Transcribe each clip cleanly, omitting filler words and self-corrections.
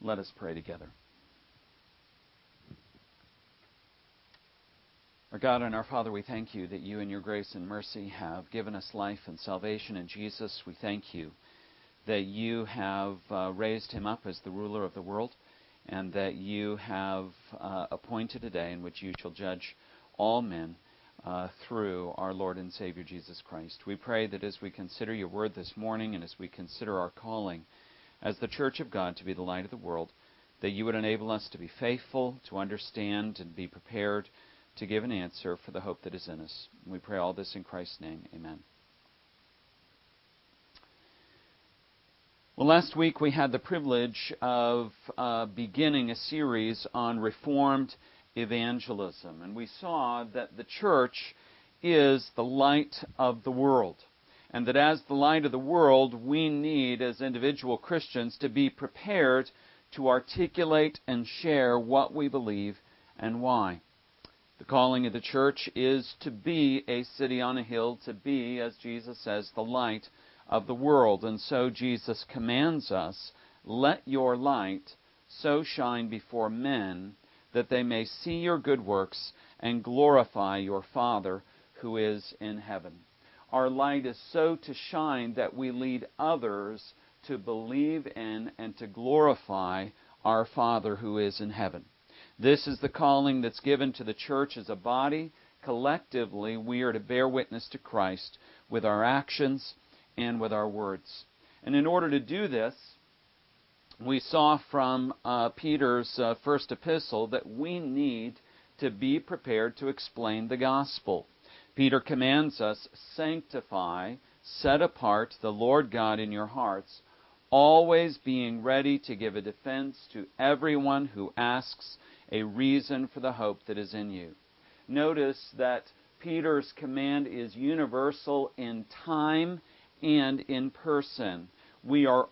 Let us pray together. Our God and our Father, we thank you that you in your grace and mercy have given us life and salvation in Jesus. We thank you that you have raised him up as the ruler of the world, and that you have appointed a day in which you shall judge all men through our Lord and Savior Jesus Christ. We pray that as we consider your word this morning and as we consider our calling as the Church of God to be the light of the world, that you would enable us to be faithful, to understand and be prepared to give an answer for the hope that is in us. We pray all this in Christ's name. Amen. Well, last week we had the privilege of beginning a series on Reformed evangelism, and we saw that the church is the light of the world, and that as the light of the world, we need, as individual Christians, to be prepared to articulate and share what we believe and why. The calling of the church is to be a city on a hill, to be, as Jesus says, the light of the world. And so Jesus commands us, let your light so shine before men that they may see your good works and glorify your Father who is in heaven. Our light is so to shine that we lead others to believe in and to glorify our Father who is in heaven. This is the calling that's given to the church as a body. Collectively, we are to bear witness to Christ with our actions and with our words. And in order to do this, we saw from Peter's first epistle that we need to be prepared to explain the gospel. Peter commands us, sanctify, set apart the Lord God in your hearts, always being ready to give a defense to everyone who asks a reason for the hope that is in you. Notice that Peter's command is universal in time and in person. We are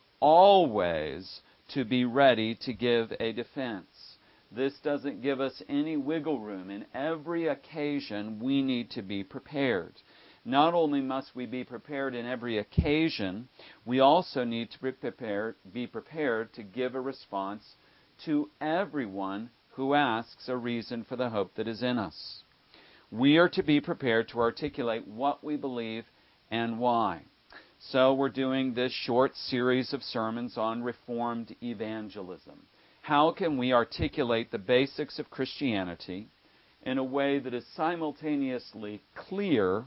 always to be ready to give a defense. This doesn't give us any wiggle room. In every occasion, we need to be prepared. Not only must we be prepared in every occasion, we also need to be prepared to give a response to everyone who asks a reason for the hope that is in us. We are to be prepared to articulate what we believe and why. So we're doing this short series of sermons on Reformed evangelism. How can we articulate the basics of Christianity in a way that is simultaneously clear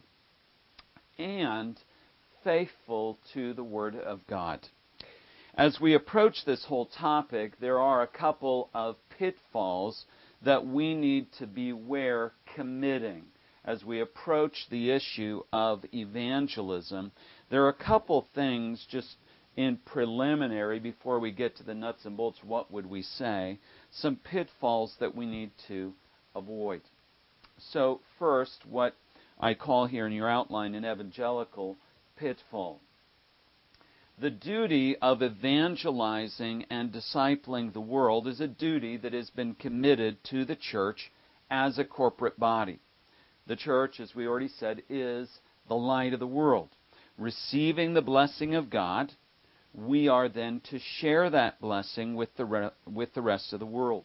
and faithful to the Word of God? As we approach this whole topic, there are a couple of pitfalls that we need to beware committing. As we approach the issue of evangelism, there are a couple things just in preliminary before we get to the nuts and bolts, what would we say, some pitfalls that we need to avoid. So first, what I call here in your outline an evangelical pitfall. The duty of evangelizing and discipling the world is a duty that has been committed to the church as a corporate body. The church, as we already said, is the light of the world. Receiving the blessing of God, we are then to share that blessing with the rest of the world.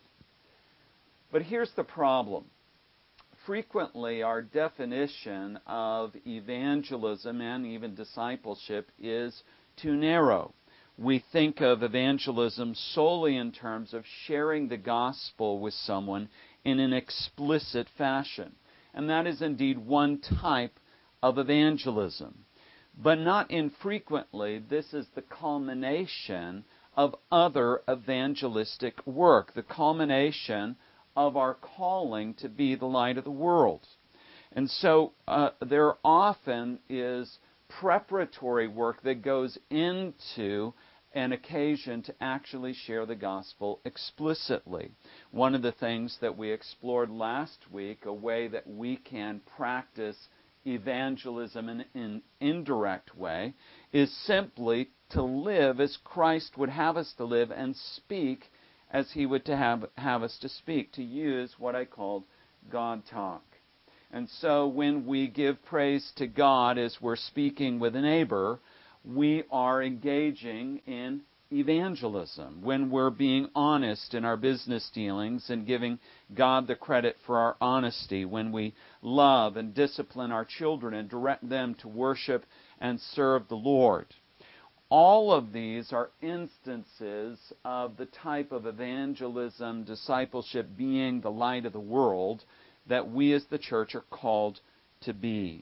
But here's the problem. Frequently, our definition of evangelism and even discipleship is too narrow. We think of evangelism solely in terms of sharing the gospel with someone in an explicit fashion. And that is indeed one type of evangelism. But not infrequently, this is the culmination of other evangelistic work, the culmination of our calling to be the light of the world. And so there often is preparatory work that goes into an occasion to actually share the gospel explicitly. One of the things that we explored last week, a way that we can practice evangelism in an indirect way, is simply to live as Christ would have us to live and speak as He would to have us to speak, to use what I called God talk. And so when we give praise to God as we're speaking with a neighbor, we are engaging in evangelism, when we're being honest in our business dealings and giving God the credit for our honesty, when we love and discipline our children and direct them to worship and serve the Lord. All of these are instances of the type of evangelism, discipleship, being the light of the world that we as the church are called to be.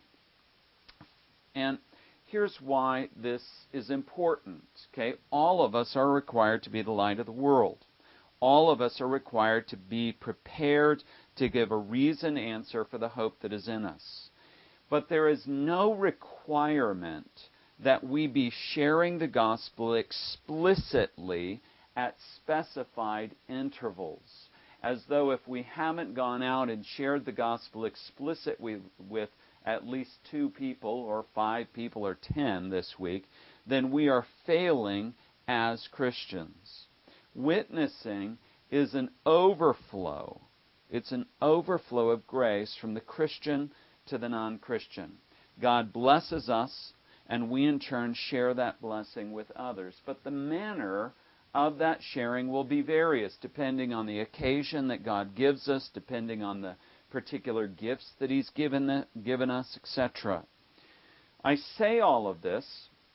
And here's why this is important. Okay, all of us are required to be the light of the world. All of us are required to be prepared to give a reasoned answer for the hope that is in us. But there is no requirement that we be sharing the gospel explicitly at specified intervals, as though if we haven't gone out and shared the gospel explicitly with at least 2 people or 5 people or 10 this week, then we are failing as Christians. Witnessing is an overflow. It's an overflow of grace from the Christian to the non-Christian. God blesses us, and we in turn share that blessing with others. But the manner of that sharing will be various, depending on the occasion that God gives us, depending on the particular gifts that He's given us, etc. I say all of this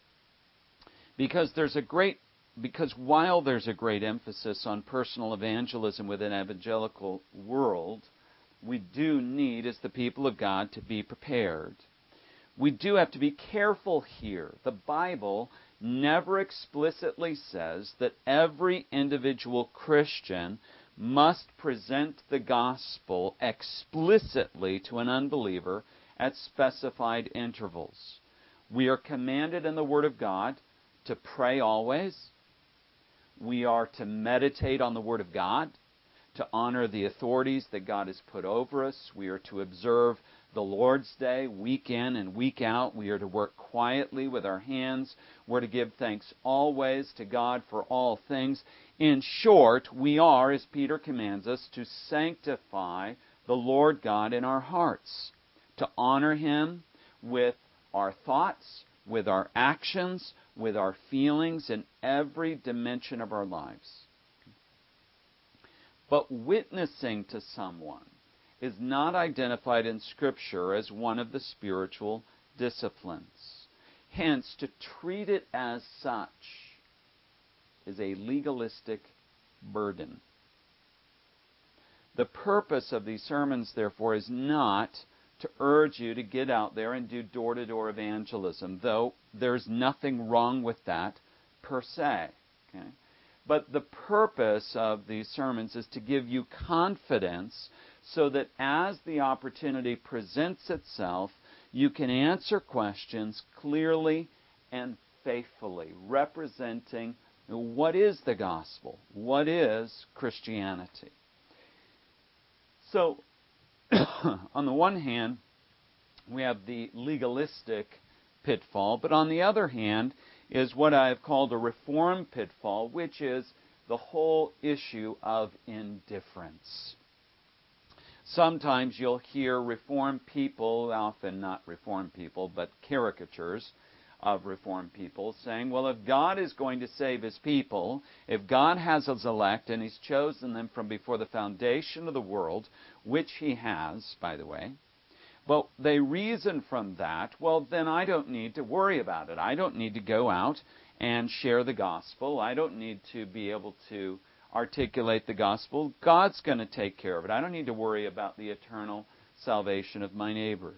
because while there's a great emphasis on personal evangelism within the evangelical world, we do need, as the people of God, to be prepared. We do have to be careful here. The Bible never explicitly says that every individual Christian must present the gospel explicitly to an unbeliever at specified intervals. We are commanded in the Word of God to pray always. We are to meditate on the Word of God, to honor the authorities that God has put over us. We are to observe the Lord's Day week in and week out. We are to work quietly with our hands. We're to give thanks always to God for all things. In short, we are, as Peter commands us, to sanctify the Lord God in our hearts, to honor Him with our thoughts, with our actions, with our feelings in every dimension of our lives. But witnessing to someone is not identified in Scripture as one of the spiritual disciplines. Hence, to treat it as such is a legalistic burden. The purpose of these sermons, therefore, is not to urge you to get out there and do door-to-door evangelism, though there's nothing wrong with that per se. Okay? But the purpose of these sermons is to give you confidence so that as the opportunity presents itself, you can answer questions clearly and faithfully, representing what is the gospel, what is Christianity. So, on the one hand, we have the legalistic pitfall, but on the other hand is what I have called a reform pitfall, which is the whole issue of indifference. Sometimes you'll hear Reformed people, often not Reformed people, but caricatures of Reformed people, saying, well, if God is going to save His people, if God has His elect and He's chosen them from before the foundation of the world, which He has, by the way, but they reason from that, well, then I don't need to worry about it. I don't need to go out and share the gospel. I don't need to be able to articulate the gospel. God's going to take care of it. I don't need to worry about the eternal salvation of my neighbors.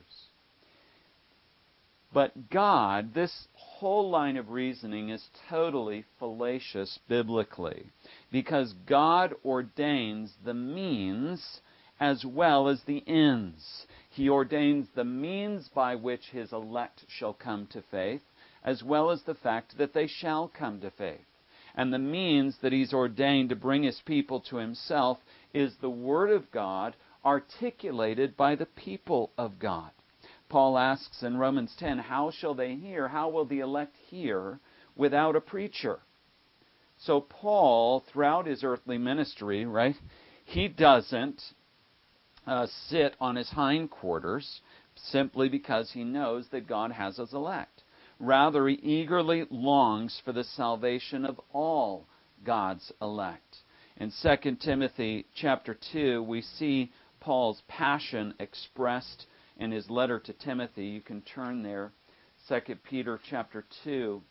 But God, this whole line of reasoning is totally fallacious biblically, because God ordains the means as well as the ends. He ordains the means by which His elect shall come to faith, as well as the fact that they shall come to faith. And the means that He's ordained to bring His people to Himself is the Word of God articulated by the people of God. Paul asks in Romans 10, how shall they hear? How will the elect hear without a preacher? So Paul, throughout his earthly ministry, right, he doesn't sit on his hindquarters simply because he knows that God has His elect. Rather, he eagerly longs for the salvation of all God's elect. In 2 Timothy chapter 2, we see Paul's passion expressed in his letter to Timothy. You can turn there. 2 Peter chapter 2.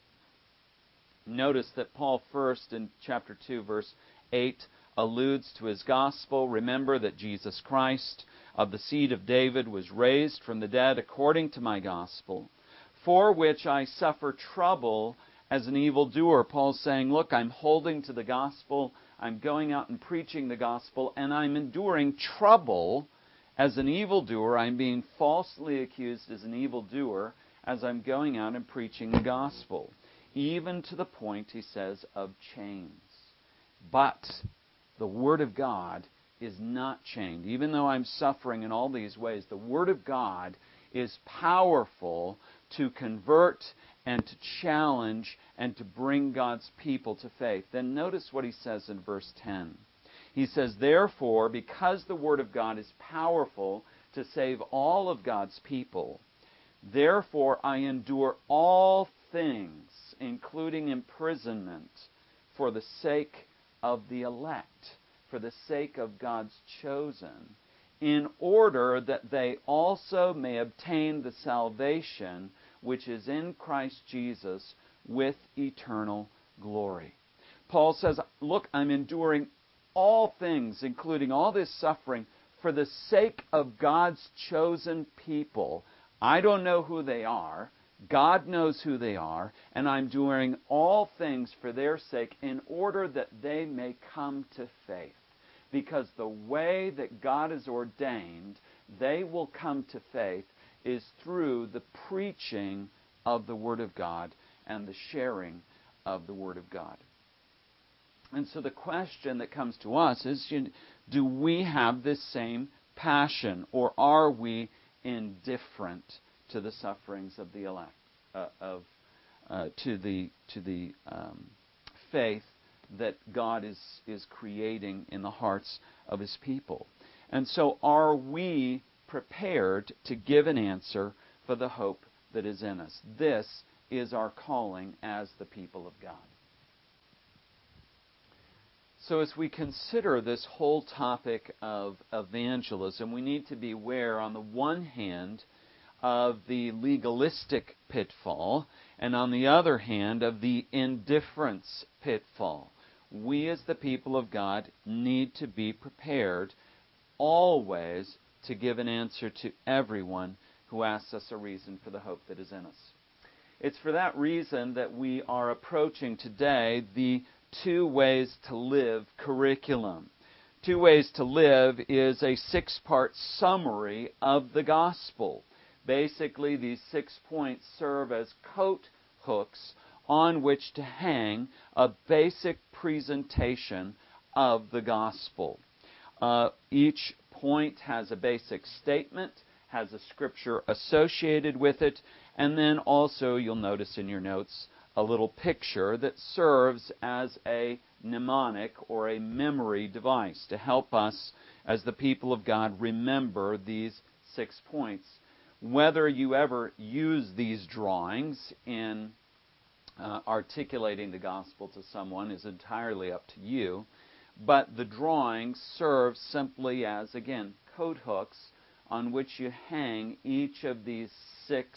Notice that Paul first in chapter 2, verse 8, alludes to his gospel. Remember that Jesus Christ, of the seed of David, was raised from the dead according to my gospel, for which I suffer trouble as an evildoer. Paul's saying, look, I'm holding to the gospel, I'm going out and preaching the gospel, and I'm enduring trouble as an evildoer. I'm being falsely accused as an evildoer as I'm going out and preaching the gospel. Even to the point, he says, of chains. But the Word of God is not chained. Even though I'm suffering in all these ways, the Word of God is powerful to convert and to challenge and to bring God's people to faith. Then notice what he says in verse 10. He says, therefore, because the Word of God is powerful to save all of God's people, therefore I endure all things, including imprisonment, for the sake of the elect, for the sake of God's chosen, in order that they also may obtain the salvation which is in Christ Jesus with eternal glory. Paul says, look, I'm enduring all things, including all this suffering, for the sake of God's chosen people. I don't know who they are. God knows who they are, and I'm doing all things for their sake in order that they may come to faith. Because the way that God has ordained they will come to faith is through the preaching of the Word of God and the sharing of the Word of God. And so the question that comes to us is, do we have this same passion, or are we indifferent to the sufferings of the elect, to the faith that God is creating in the hearts of His people? And so are we prepared to give an answer for the hope that is in us? This is our calling as the people of God. So as we consider this whole topic of evangelism, we need to be aware, on the one hand, of the legalistic pitfall, and on the other hand, of the indifference pitfall. We as the people of God need to be prepared always to give an answer to everyone who asks us a reason for the hope that is in us. It's for that reason that we are approaching today the 2 Ways to Live curriculum. 2 Ways to Live is a 6-part summary of the gospel. Basically, these 6 points serve as coat hooks on which to hang a basic presentation of the gospel. Each point has a basic statement, has a scripture associated with it, and then also, you'll notice in your notes, a little picture that serves as a mnemonic or a memory device to help us as the people of God remember these 6 points. Whether you ever use these drawings in articulating the gospel to someone is entirely up to you, but the drawings serve simply as, again, coat hooks on which you hang each of these 6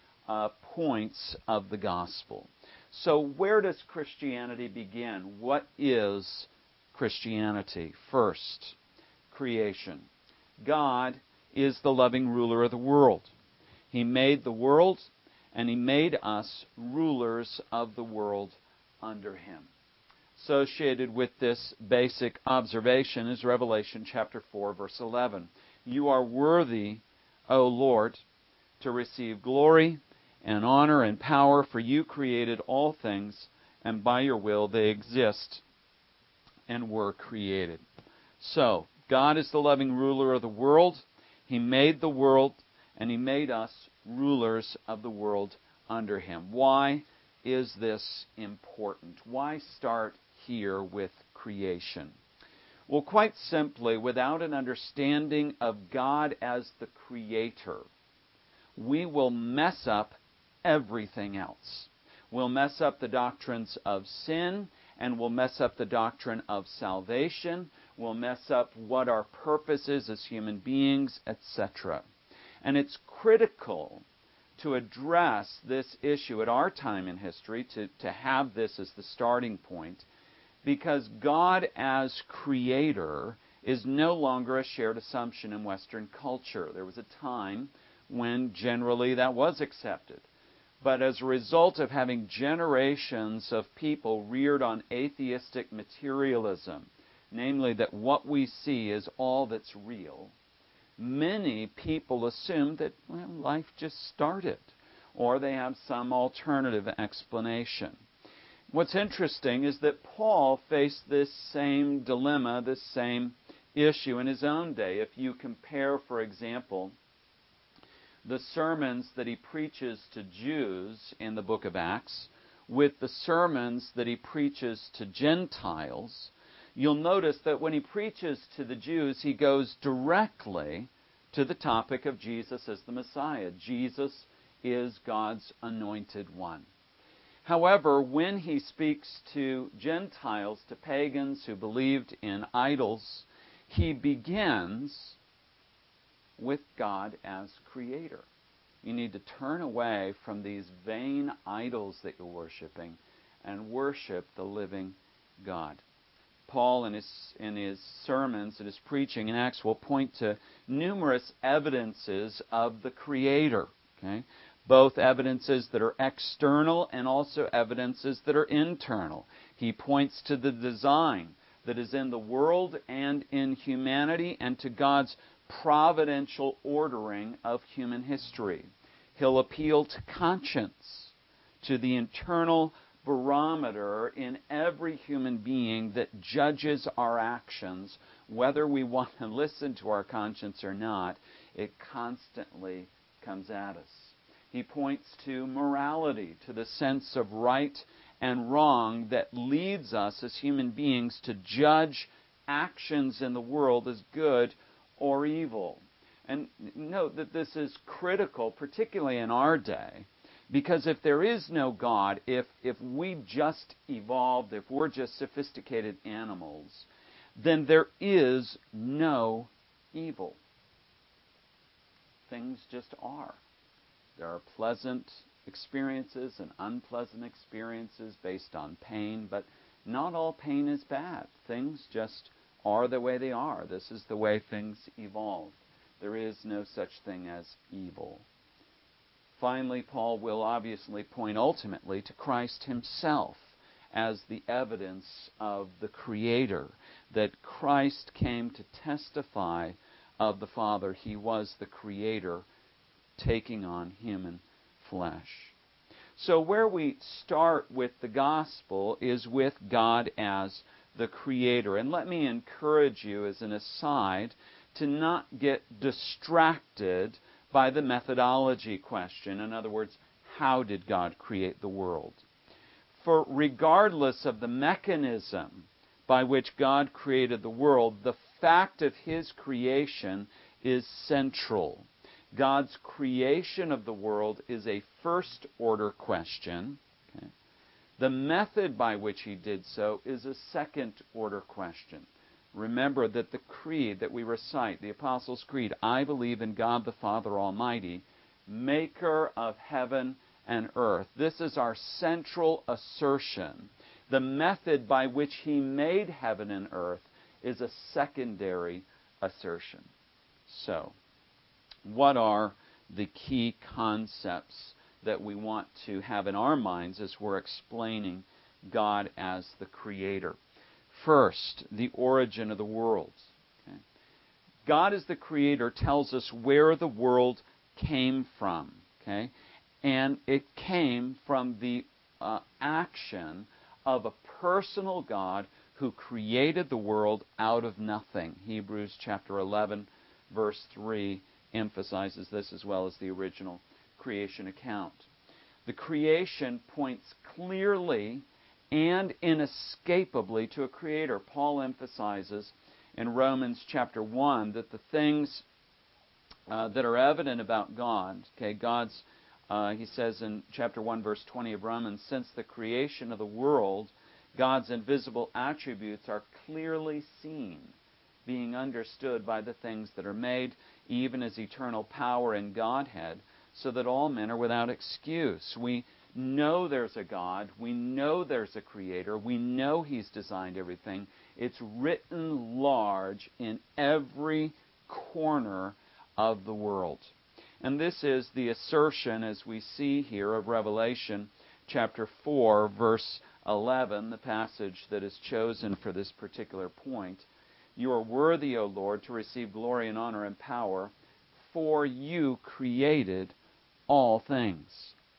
points of the gospel. So where does Christianity begin? What is Christianity? First, creation. God is the loving ruler of the world. He made the world, and He made us rulers of the world under Him. Associated with this basic observation is Revelation chapter 4, verse 11. You are worthy, O Lord, to receive glory and honor and power, for you created all things, and by your will they exist and were created. So, God is the loving ruler of the world. He made the world, and He made us rulers of the world under Him. Why is this important? Why start here with creation? Well, quite simply, without an understanding of God as the Creator, we will mess up everything else. We'll mess up the doctrines of sin, and we'll mess up the doctrine of salvation. We'll mess up what our purpose is as human beings, etc. And it's critical to address this issue at our time in history, to have this as the starting point, because God as creator is no longer a shared assumption in Western culture. There was a time when generally that was accepted. But as a result of having generations of people reared on atheistic materialism, namely that what we see is all that's real, many people assume that life just started, or they have some alternative explanation. What's interesting is that Paul faced this same dilemma, this same issue in his own day. If you compare, for example, the sermons that he preaches to Jews in the book of Acts with the sermons that he preaches to Gentiles, you'll notice that when he preaches to the Jews, he goes directly to the topic of Jesus as the Messiah. Jesus is God's anointed one. However, when he speaks to Gentiles, to pagans who believed in idols, he begins with God as creator. You need to turn away from these vain idols that you're worshiping and worship the living God. Paul, in his sermons and his preaching in Acts, will point to numerous evidences of the Creator. Okay? Both evidences that are external and also evidences that are internal. He points to the design that is in the world and in humanity, and to God's providential ordering of human history. He'll appeal to conscience, to the internal barometer in every human being that judges our actions. Whether we want to listen to our conscience or not, it constantly comes at us. He points to morality, to the sense of right and wrong that leads us as human beings to judge actions in the world as good or evil. And note that this is critical, particularly in our day, because if there is no God, if we just evolved, if we're just sophisticated animals, then there is no evil. Things just are. There are pleasant experiences and unpleasant experiences based on pain, but not all pain is bad. Things just are the way they are. This is the way things evolve. There is no such thing as evil. Finally, Paul will obviously point ultimately to Christ himself as the evidence of the Creator, that Christ came to testify of the Father. He was the Creator taking on human flesh. So where we start with the gospel is with God as the Creator. And let me encourage you as an aside to not get distracted by the methodology question. In other words, how did God create the world? For regardless of the mechanism by which God created the world, the fact of His creation is central. God's creation of the world is a first-order question. Okay? The method by which He did so is a second-order question. Remember that the creed that we recite, the Apostles' Creed, I believe in God the Father Almighty, maker of heaven and earth. This is our central assertion. The method by which He made heaven and earth is a secondary assertion. So, what are the key concepts that we want to have in our minds as we're explaining God as the Creator? First, the origin of the world. Okay? God as the Creator tells us where the world came from. Okay? And it came from the action of a personal God who created the world out of nothing. Hebrews chapter 11, verse 3 emphasizes this, as well as the original creation account. The creation points clearly and inescapably to a Creator. Paul emphasizes in Romans chapter 1 that the things that are evident about God, okay, God's He says in chapter 1, verse 20 of Romans, since the creation of the world, God's invisible attributes are clearly seen, being understood by the things that are made, even as eternal power and Godhead, so that all men are without excuse. We know there's a God. We know there's a Creator. We know He's designed everything. It's written large in every corner of the world. And this is the assertion, as we see here, of Revelation chapter 4, verse 11, the passage that is chosen for this particular point. You are worthy, O Lord, to receive glory and honor and power, for you created all things.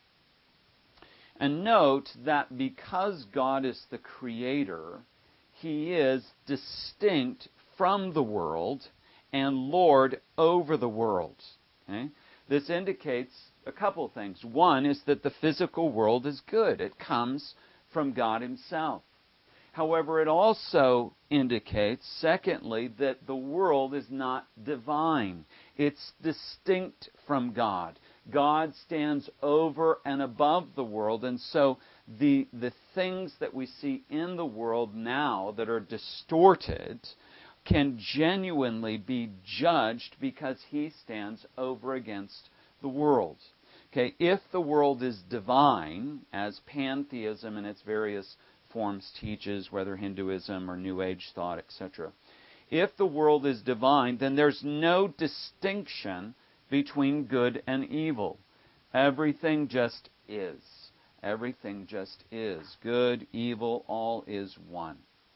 And note that because God is the Creator, He is distinct from the world and Lord over the world. Okay? This indicates a couple of things. One is that the physical world is good. It comes from God Himself. However, it also indicates, secondly, that the world is not divine. It's distinct from God. God stands over and above the world, and so the things that we see in the world now that are distorted can genuinely be judged because He stands over against the world. Okay, if the world is divine, as pantheism in its various forms teaches, whether Hinduism or New Age thought, etc. If the world is divine, then there's no distinction between good and evil. Everything just is. Everything just is. Good, evil, all is one.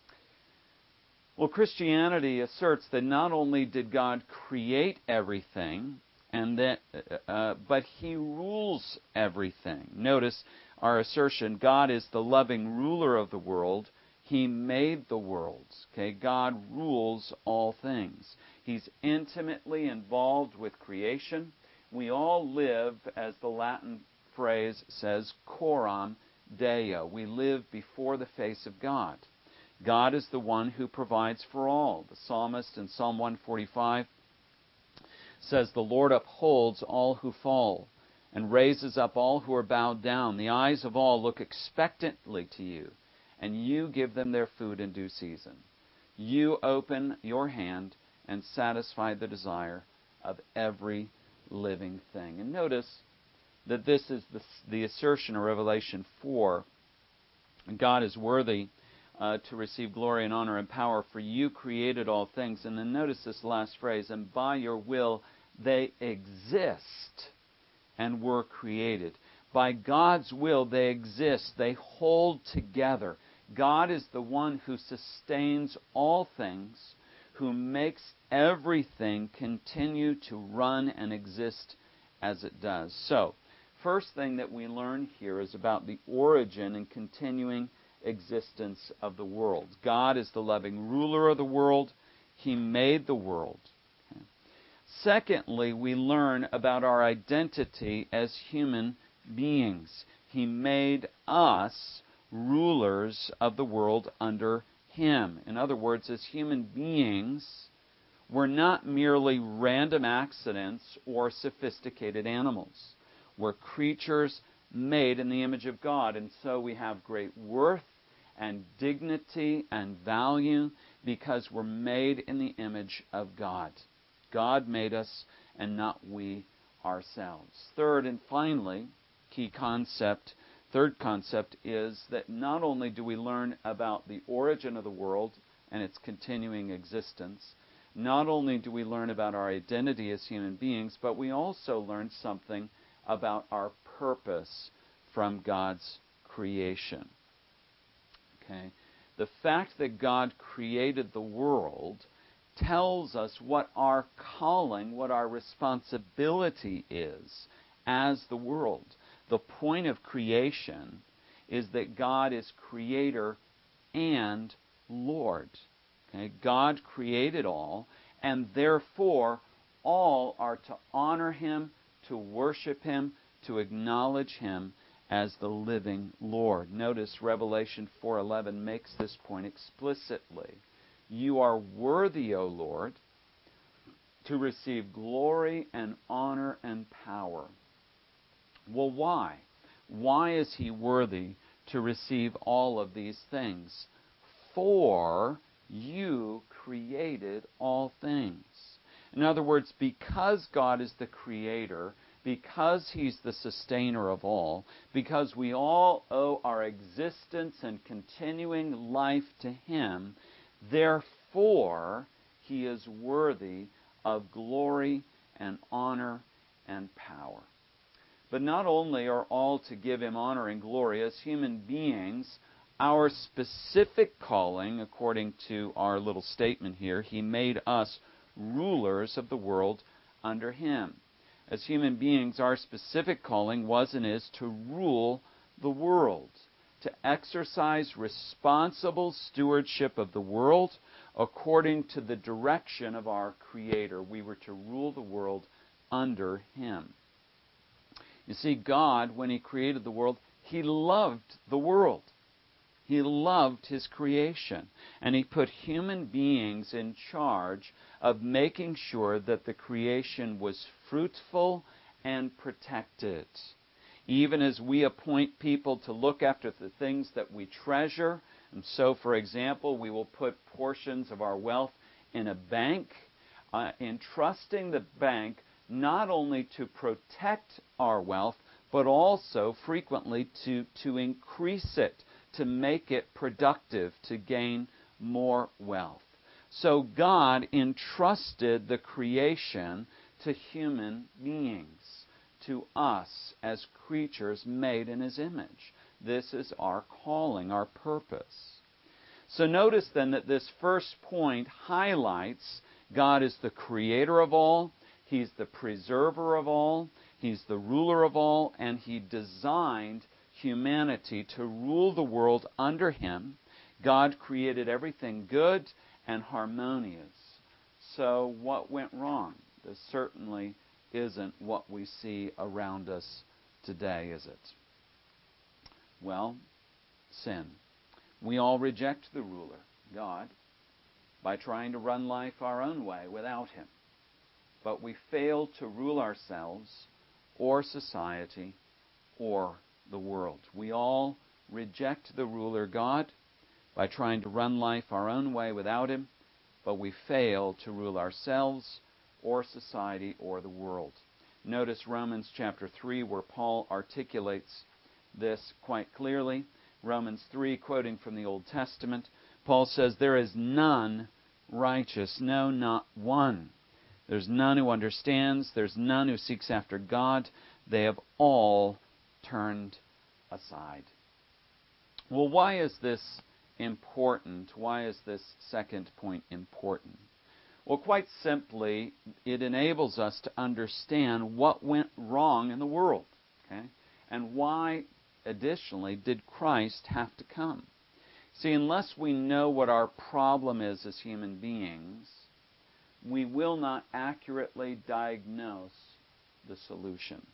Well, Christianity asserts that not only did God create everything, but He rules everything. Notice our assertion, God is the loving ruler of the world. He made the worlds. Okay? God rules all things. He's intimately involved with creation. We all live, as the Latin phrase says, coram Deo. We live before the face of God. God is the one who provides for all. The psalmist in Psalm 145 says, the Lord upholds all who fall and raises up all who are bowed down. The eyes of all look expectantly to you, and you give them their food in due season. You open your hand and satisfy the desire of every living thing. And notice that this is the assertion of Revelation 4. God is worthy to receive glory and honor and power, for you created all things. And then notice this last phrase, and by your will they exist and were created. By God's will they exist. They hold together. God is the one who sustains all things, who makes everything continue to run and exist as it does. So, first thing that we learn here is about the origin and continuing existence of the world. God is the loving ruler of the world. He made the world. Okay. Secondly, we learn about our identity as human beings. He made us rulers of the world under Him. In other words, as human beings, we're not merely random accidents or sophisticated animals. We're creatures made in the image of God, and so we have great worth and dignity and value because we're made in the image of God. God made us and not we ourselves. Third and finally, third concept is that not only do we learn about the origin of the world and its continuing existence, not only do we learn about our identity as human beings, but we also learn something about our purpose from God's creation. Okay? The fact that God created the world tells us what our calling, what our responsibility is as the world. The point of creation is that God is Creator and Lord. Okay? God created all, and therefore all are to honor Him, to worship Him, to acknowledge Him as the living Lord. Notice Revelation 4:11 makes this point explicitly. You are worthy, O Lord, to receive glory and honor and power, Well, why? Why is he worthy to receive all of these things? For you created all things. In other words, because God is the creator, because he's the sustainer of all, because we all owe our existence and continuing life to him, therefore he is worthy of glory and honor and power. But not only are all to give him honor and glory, as human beings, our specific calling, according to our little statement here, he made us rulers of the world under him. As human beings, our specific calling was and is to rule the world, to exercise responsible stewardship of the world according to the direction of our Creator. We were to rule the world under him. You see, God, when he created the world, he loved the world. He loved his creation. And he put human beings in charge of making sure that the creation was fruitful and protected. Even as we appoint people to look after the things that we treasure. And so, for example, we will put portions of our wealth in a bank, entrusting the bank not only to protect our wealth, but also frequently to increase it, to make it productive, to gain more wealth. So God entrusted the creation to human beings, to us as creatures made in his image. This is our calling, our purpose. So notice then that this first point highlights God is the creator of all, he's the preserver of all, he's the ruler of all, and he designed humanity to rule the world under him. God created everything good and harmonious. So what went wrong? This certainly isn't what we see around us today, is it? Well, sin. We all reject the ruler, God, by trying to run life our own way without him. But we fail to rule ourselves or society or the world. We all reject the ruler God by trying to run life our own way without him, but we fail to rule ourselves or society or the world. Notice Romans chapter 3, where Paul articulates this quite clearly. Romans 3, quoting from the Old Testament, Paul says, "There is none righteous, no, not one. There's none who understands. There's none who seeks after God. They have all turned aside." Well, why is this important? Why is this second point important? Well, quite simply, it enables us to understand what went wrong in the world, okay? And why, additionally, did Christ have to come? See, unless we know what our problem is as human beings, we will not accurately diagnose the solution.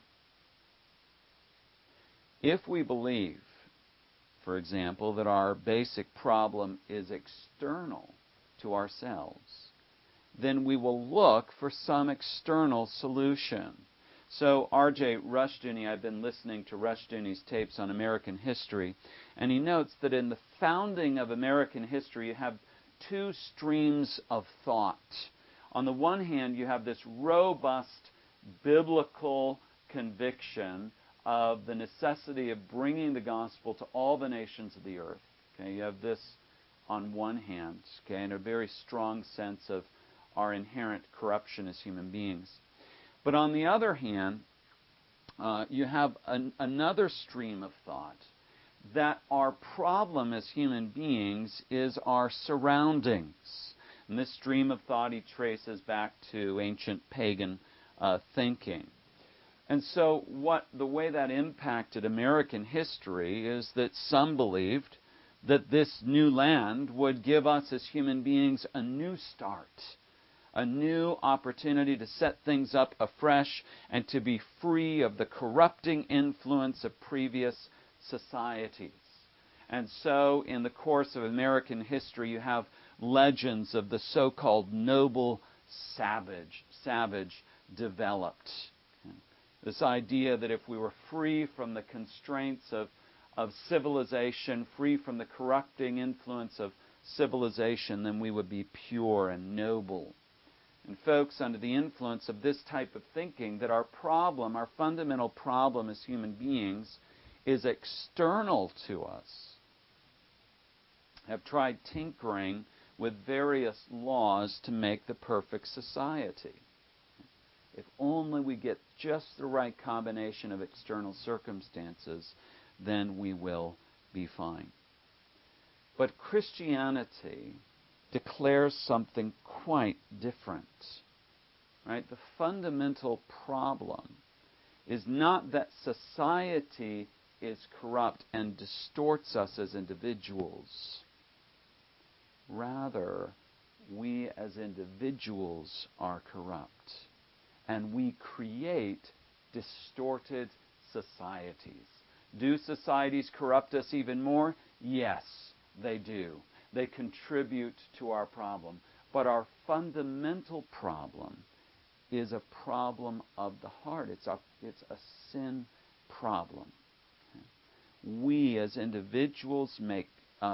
If we believe, for example, that our basic problem is external to ourselves, then we will look for some external solution. So R.J. Rushdoony, I've been listening to Rushdoony's tapes on American history, and he notes that in the founding of American history, you have two streams of thought. On the one hand, you have this robust biblical conviction of the necessity of bringing the gospel to all the nations of the earth. Okay, you have this on one hand, okay, and a very strong sense of our inherent corruption as human beings. But on the other hand, you have another stream of thought, that our problem as human beings is our surroundings. And this stream of thought he traces back to ancient pagan thinking. And so the way that impacted American history is that some believed that this new land would give us as human beings a new start, a new opportunity to set things up afresh and to be free of the corrupting influence of previous societies. And so, in the course of American history, you have legends of the so-called noble savage developed. This idea that if we were free from the constraints of civilization, free from the corrupting influence of civilization, then we would be pure and noble. And folks, under the influence of this type of thinking, that our problem, our fundamental problem as human beings, is external to us, have tried tinkering with various laws to make the perfect society. If only we get just the right combination of external circumstances, then we will be fine. But Christianity declares something quite different. Right? The fundamental problem is not that society is corrupt and distorts us as individuals. Rather, we as individuals are corrupt, and we create distorted societies. Do societies corrupt us even more? Yes, they do. They contribute to our problem. But our fundamental problem is a problem of the heart. It's a sin problem. We as individuals make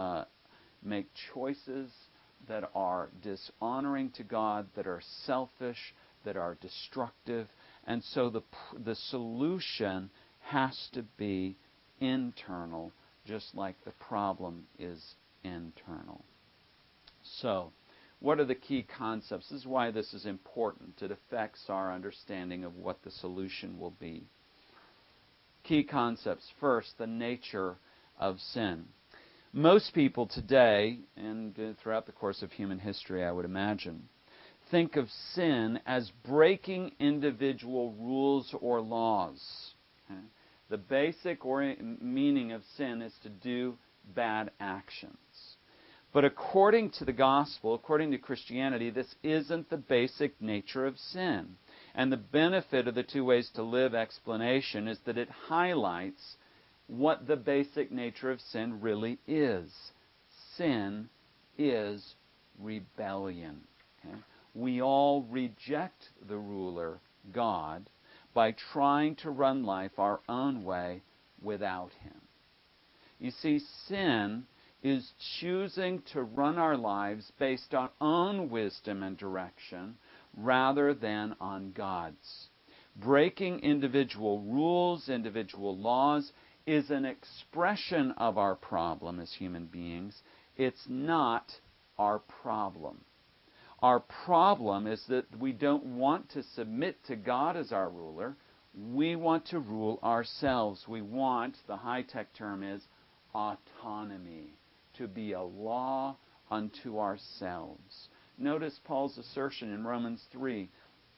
choices that are dishonoring to God, that are selfish, that are destructive. And so the solution has to be internal, just like the problem is internal. So, what are the key concepts? This is why this is important. It affects our understanding of what the solution will be. Key concepts. First, the nature of sin. Most people today, and throughout the course of human history, I would imagine, think of sin as breaking individual rules or laws. Okay? The basic meaning of sin is to do bad actions. But according to the gospel, according to Christianity, this isn't the basic nature of sin. And the benefit of the two ways to live explanation is that it highlights what the basic nature of sin really is. Sin is rebellion. Okay? We all reject the ruler, God, by trying to run life our own way without Him. You see, sin is choosing to run our lives based on own wisdom and direction rather than on God's. Breaking individual rules, individual laws, is an expression of our problem as human beings. It's not our problem. Our problem is that we don't want to submit to God as our ruler. We want to rule ourselves. We want, the high-tech term is, autonomy, to be a law unto ourselves. Notice Paul's assertion in Romans 3.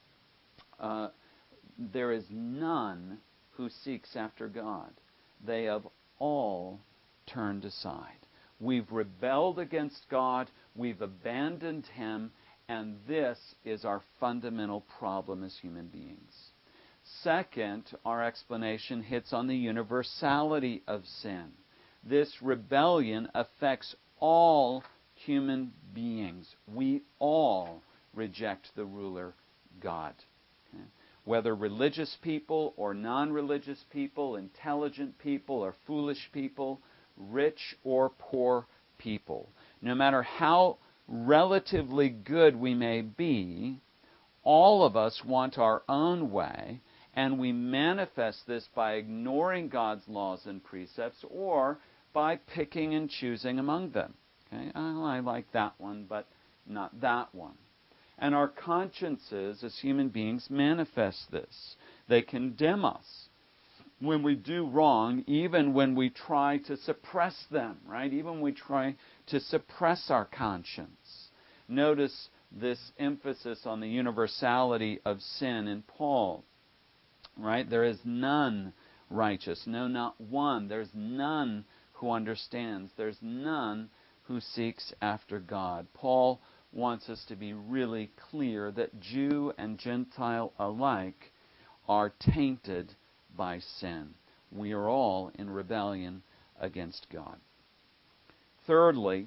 There is none who seeks after God. They have all turned aside. We've rebelled against God. We've abandoned Him. And this is our fundamental problem as human beings. Second, our explanation hits on the universality of sin. This rebellion affects all human beings. We all reject the ruler, God. Okay? Whether religious people or non-religious people, intelligent people or foolish people, rich or poor people. No matter how relatively good we may be, all of us want our own way, and we manifest this by ignoring God's laws and precepts or by picking and choosing among them. Okay? Oh, I like that one, but not that one. And our consciences as human beings manifest this. They condemn us when we do wrong, even when we try to suppress them, right? Even when we try to suppress our conscience. Notice this emphasis on the universality of sin in Paul, right? There is none righteous, no, not one. There's none who understands. There's none who seeks after God. Paul wants us to be really clear that Jew and Gentile alike are tainted by sin. We are all in rebellion against God. Thirdly,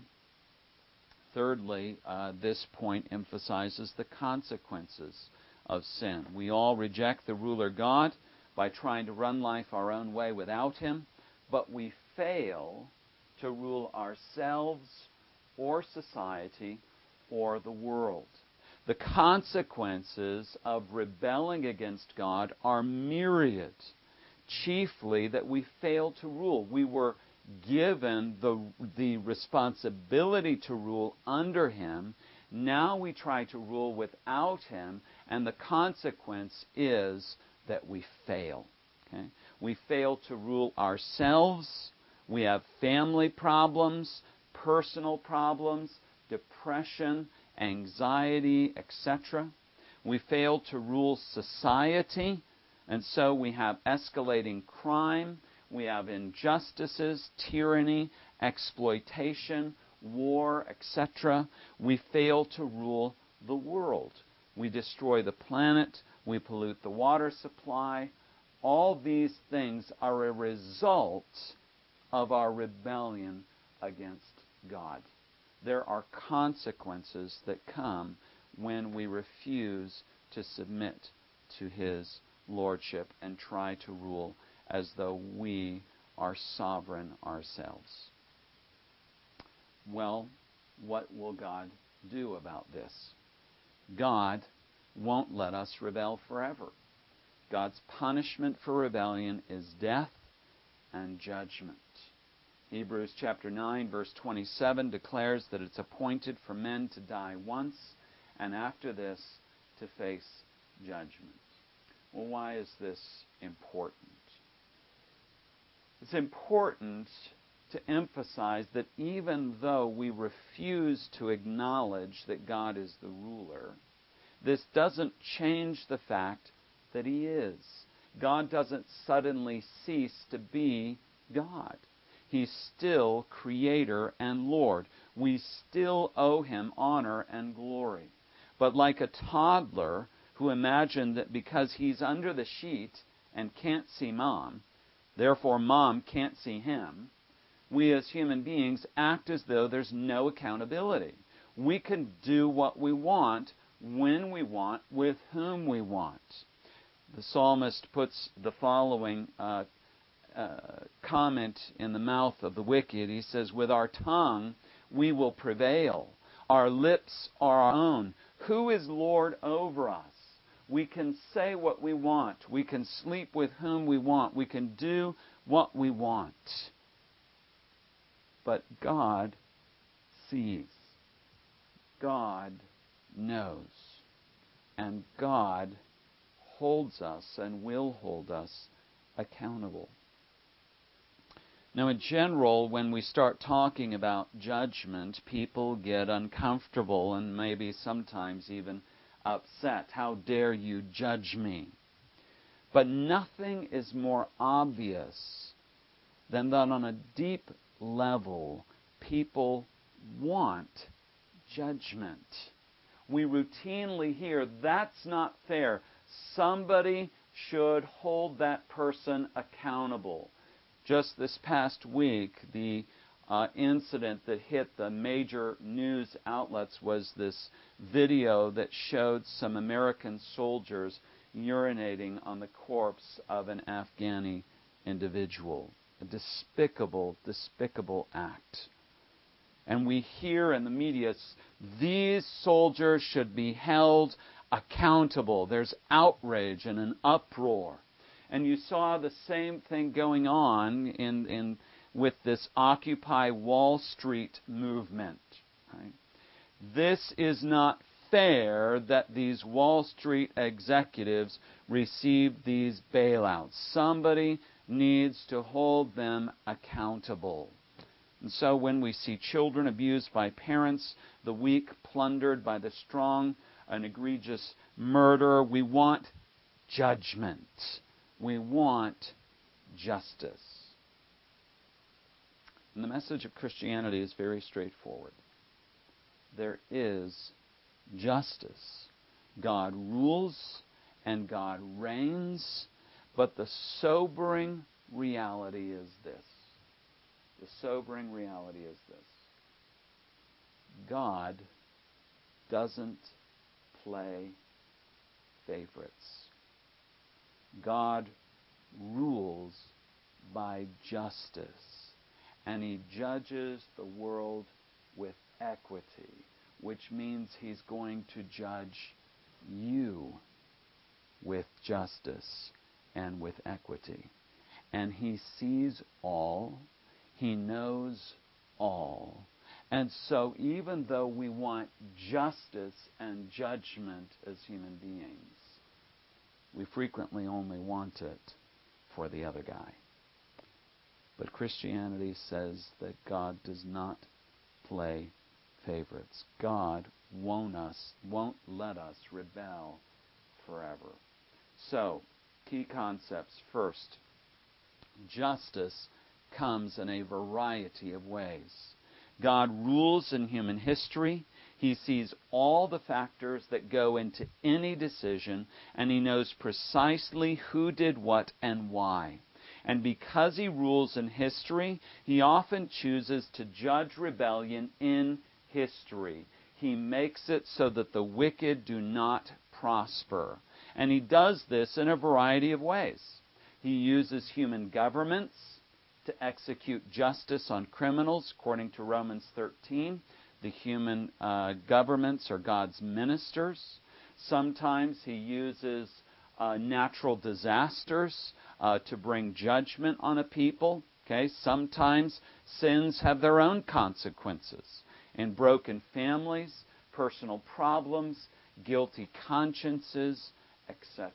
this point emphasizes the consequences of sin. We all reject the ruler God. by trying to run life our own way without Him, but we fail to rule ourselves or society or the world. The consequences of rebelling against God are myriad, chiefly that we fail to rule. We were given the responsibility to rule under Him. Now we try to rule without Him, and the consequence is that we fail. Okay? We fail to rule ourselves. We have family problems, personal problems, depression, anxiety, etc. We fail to rule society, and so we have escalating crime, we have injustices, tyranny, exploitation, war, etc. We fail to rule the world. We destroy the planet, we pollute the water supply. All these things are a result of our rebellion against God. There are consequences that come when we refuse to submit to His lordship and try to rule as though we are sovereign ourselves. Well, what will God do about this? God won't let us rebel forever. God's punishment for rebellion is death and judgment. Hebrews chapter 9, verse 27 declares that it's appointed for men to die once, and after this, to face judgment. Well, why is this important? It's important to emphasize that even though we refuse to acknowledge that God is the ruler, this doesn't change the fact that He is. God doesn't suddenly cease to be God. He's still Creator and Lord. We still owe Him honor and glory. But like a toddler who imagined that because he's under the sheet and can't see Mom, therefore Mom can't see him, we as human beings act as though there's no accountability. We can do what we want, when we want, with whom we want. The psalmist puts the following comment in the mouth of the wicked. He says, "With our tongue we will prevail. Our lips are our own. Who is Lord over us?" We can say what we want. We can sleep with whom we want. We can do what we want. But God sees. God knows. And God holds us and will hold us accountable. Now, in general, when we start talking about judgment, people get uncomfortable and maybe sometimes even upset. How dare you judge me? But nothing is more obvious than that on a deep level, people want judgment. We routinely hear, "That's not fair. Somebody should hold that person accountable." Just this past week, the incident that hit the major news outlets was this video that showed some American soldiers urinating on the corpse of an Afghani individual. A despicable, despicable act. And we hear in the media, these soldiers should be held accountable. There's outrage and an uproar. And you saw the same thing going on with this Occupy Wall Street movement. Right? This is not fair that these Wall Street executives receive these bailouts. Somebody needs to hold them accountable. And so when we see children abused by parents, the weak plundered by the strong, an egregious murder, we want judgment. We want justice. And the message of Christianity is very straightforward. There is justice. God rules and God reigns, but the sobering reality is this. The sobering reality is this. God doesn't play favorites. God rules by justice, and He judges the world with equity, which means He's going to judge you with justice and with equity. And He sees all, He knows all. And so even though we want justice and judgment as human beings, we frequently only want it for the other guy. But Christianity says that God does not play favorites. God won't let us rebel forever. So, key concepts. First, justice comes in a variety of ways. God rules in human history. He sees all the factors that go into any decision, and He knows precisely who did what and why. And because He rules in history, He often chooses to judge rebellion in history. He makes it so that the wicked do not prosper. And He does this in a variety of ways. He uses human governments to execute justice on criminals, according to Romans 13. The human governments are God's ministers. Sometimes He uses natural disasters to bring judgment on a people. Okay? Sometimes sins have their own consequences. In broken families, personal problems, guilty consciences, etc.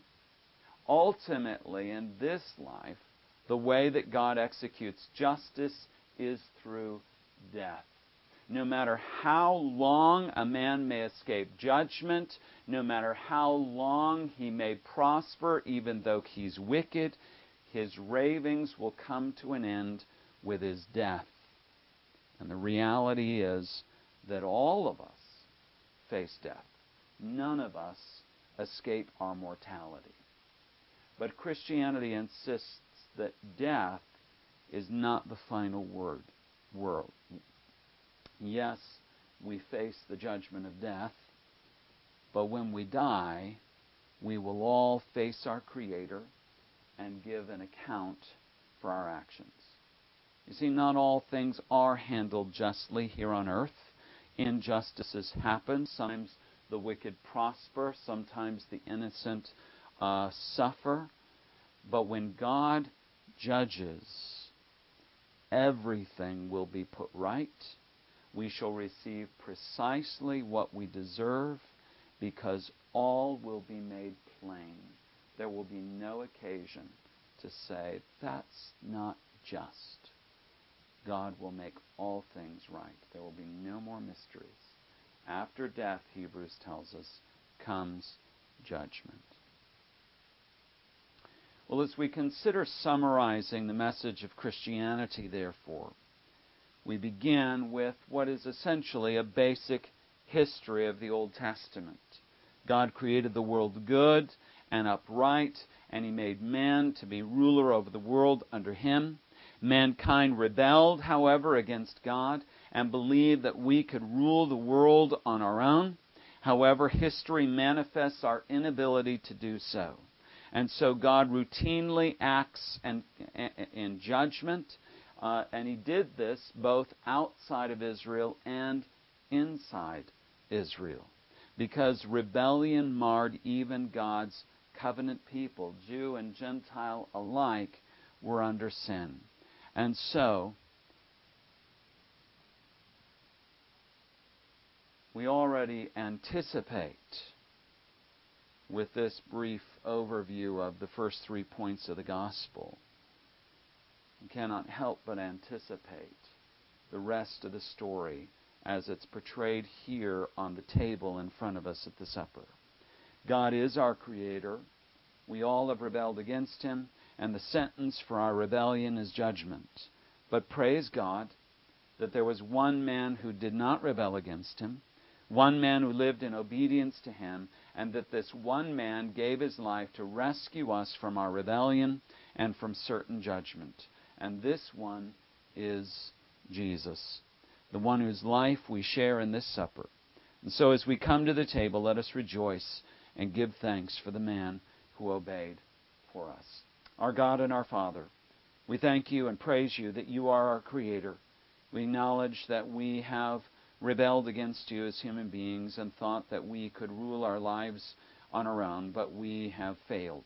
Ultimately, in this life, the way that God executes justice is through death. No matter how long a man may escape judgment, no matter how long he may prosper, even though he's wicked, his ravings will come to an end with his death. And the reality is that all of us face death. None of us escape our mortality. But Christianity insists that death is not the final word. Yes, we face the judgment of death, but when we die, we will all face our Creator and give an account for our actions. You see, not all things are handled justly here on earth. Injustices happen. Sometimes the wicked prosper. Sometimes the innocent suffer. But when God judges, everything will be put right. We shall receive precisely what we deserve, because all will be made plain. There will be no occasion to say, that's not just. God will make all things right. There will be no more mysteries. After death, Hebrews tells us, comes judgment. Well, as we consider summarizing the message of Christianity, therefore, we begin with what is essentially a basic history of the Old Testament. God created the world good and upright, and He made man to be ruler over the world under Him. Mankind rebelled, however, against God and believed that we could rule the world on our own. However, history manifests our inability to do so. And so God routinely acts in judgment, and He did this both outside of Israel and inside Israel, because rebellion marred even God's covenant people. Jew and Gentile alike were under sin. And so, we already anticipate, with this brief overview of the first 3 points of the gospel, we cannot help but anticipate the rest of the story as it's portrayed here on the table in front of us at the supper. God is our Creator. We all have rebelled against Him, and the sentence for our rebellion is judgment. But praise God that there was one man who did not rebel against Him, one man who lived in obedience to Him, and that this one man gave his life to rescue us from our rebellion and from certain judgment. And this one is Jesus, the one whose life we share in this supper. And so as we come to the table, let us rejoice and give thanks for the man who obeyed for us. our God and our Father, we thank you and praise you that you are our Creator. We acknowledge that we have rebelled against you as human beings and thought that we could rule our lives on our own, but we have failed.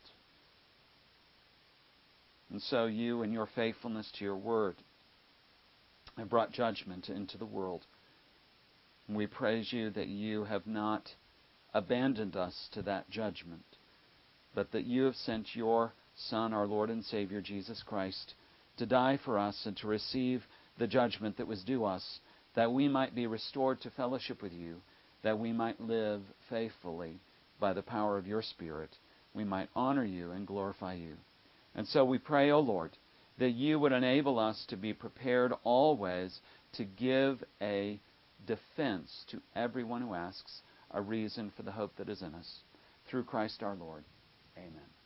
And so you, in your faithfulness to your word, have brought judgment into the world. And we praise you that you have not abandoned us to that judgment, but that you have sent your Son, our Lord and Savior, Jesus Christ, to die for us and to receive the judgment that was due us, that we might be restored to fellowship with you, that we might live faithfully by the power of your Spirit. We might honor you and glorify you. And so we pray, O Lord, that you would enable us to be prepared always to give a defense to everyone who asks, a reason for the hope that is in us. Through Christ our Lord. Amen.